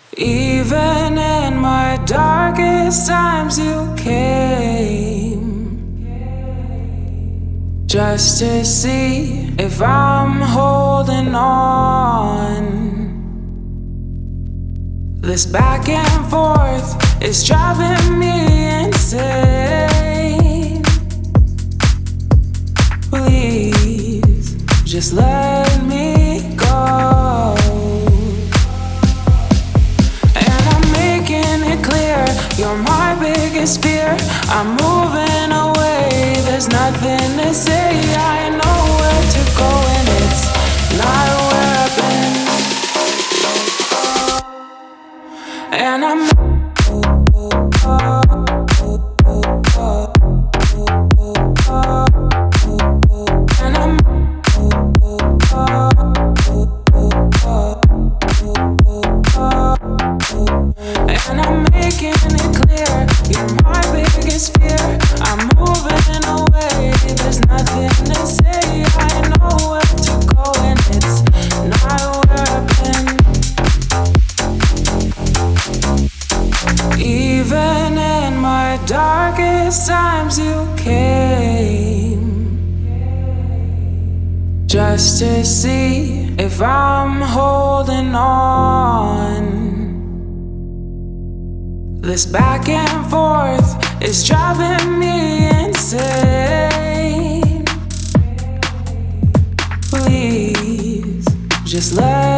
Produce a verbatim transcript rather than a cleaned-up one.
Even in my darkest times, you came just to see if I'm holding on. This back and forth is driving me insane. Please, just let me go. And I'm making it clear, you're my biggest fear. I'm moving away, there's nothing to say. I know where to go and it's not where I've been. And I'm and I'm and I'm making it clear, you're my biggest fear. I'm moving away, there's nothing to say. I know where to go and it's not where I've been. Even in my darkest times, you came just to see if I'm holding on. This back and forth is driving me insane. Please, just let